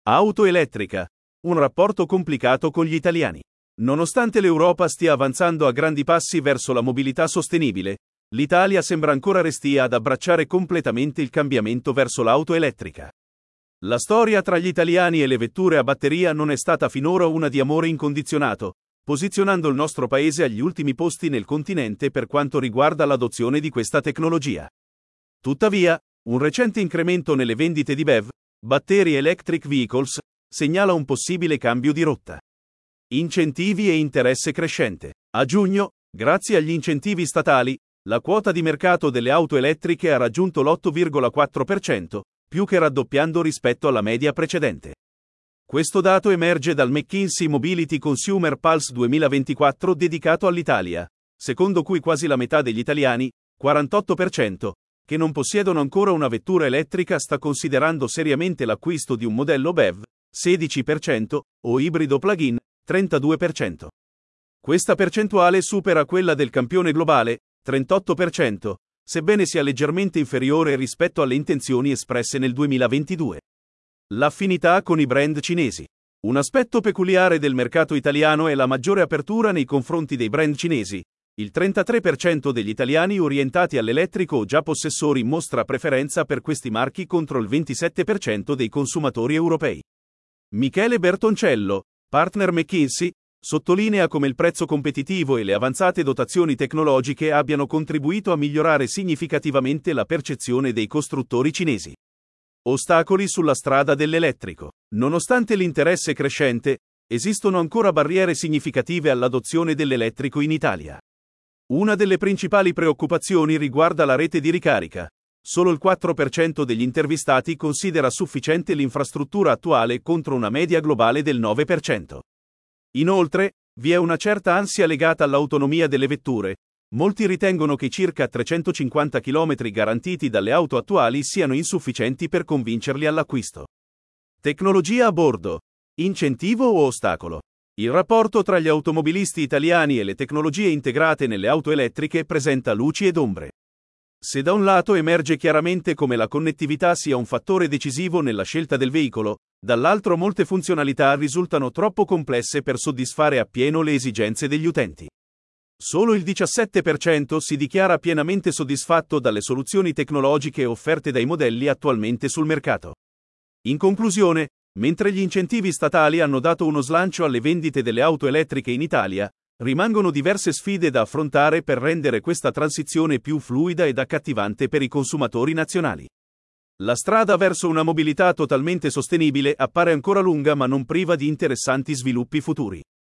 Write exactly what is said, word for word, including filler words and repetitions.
Auto elettrica. Un rapporto complicato con gli italiani. Nonostante l'Europa stia avanzando a grandi passi verso la mobilità sostenibile, l'Italia sembra ancora restia ad abbracciare completamente il cambiamento verso l'auto elettrica. La storia tra gli italiani e le vetture a batteria non è stata finora una di amore incondizionato, posizionando il nostro paese agli ultimi posti nel continente per quanto riguarda l'adozione di questa tecnologia. Tuttavia, un recente incremento nelle vendite di B E V, Battery Electric Vehicles, segnala un possibile cambio di rotta. Incentivi e interesse crescente. A giugno, grazie agli incentivi statali, la quota di mercato delle auto elettriche ha raggiunto l'otto virgola quattro per cento, più che raddoppiando rispetto alla media precedente. Questo dato emerge dal McKinsey Mobility Consumer Pulse duemilaventiquattro dedicato all'Italia, secondo cui quasi la metà degli italiani, quarantotto per cento, che non possiedono ancora una vettura elettrica sta considerando seriamente l'acquisto di un modello B E V, sedici per cento, o ibrido plug-in, trentadue per cento. Questa percentuale supera quella del campione globale, trentotto per cento, sebbene sia leggermente inferiore rispetto alle intenzioni espresse nel duemilaventidue. L'affinità con i brand cinesi. Un aspetto peculiare del mercato italiano è la maggiore apertura nei confronti dei brand cinesi. Il trentatré per cento degli italiani orientati all'elettrico o già possessori mostra preferenza per questi marchi contro il ventisette per cento dei consumatori europei. Michele Bertoncello, partner McKinsey, sottolinea come il prezzo competitivo e le avanzate dotazioni tecnologiche abbiano contribuito a migliorare significativamente la percezione dei costruttori cinesi. Ostacoli sulla strada dell'elettrico. Nonostante l'interesse crescente, esistono ancora barriere significative all'adozione dell'elettrico in Italia. Una delle principali preoccupazioni riguarda la rete di ricarica. Solo il quattro per cento degli intervistati considera sufficiente l'infrastruttura attuale contro una media globale del nove per cento. Inoltre, vi è una certa ansia legata all'autonomia delle vetture. Molti ritengono che i circa trecentocinquanta chilometri garantiti dalle auto attuali siano insufficienti per convincerli all'acquisto. Tecnologia a bordo. Incentivo o ostacolo? Il rapporto tra gli automobilisti italiani e le tecnologie integrate nelle auto elettriche presenta luci ed ombre. Se da un lato emerge chiaramente come la connettività sia un fattore decisivo nella scelta del veicolo, dall'altro molte funzionalità risultano troppo complesse per soddisfare appieno le esigenze degli utenti. Solo il diciassette per cento si dichiara pienamente soddisfatto dalle soluzioni tecnologiche offerte dai modelli attualmente sul mercato. In conclusione, mentre gli incentivi statali hanno dato uno slancio alle vendite delle auto elettriche in Italia, rimangono diverse sfide da affrontare per rendere questa transizione più fluida ed accattivante per i consumatori nazionali. La strada verso una mobilità totalmente sostenibile appare ancora lunga ma non priva di interessanti sviluppi futuri.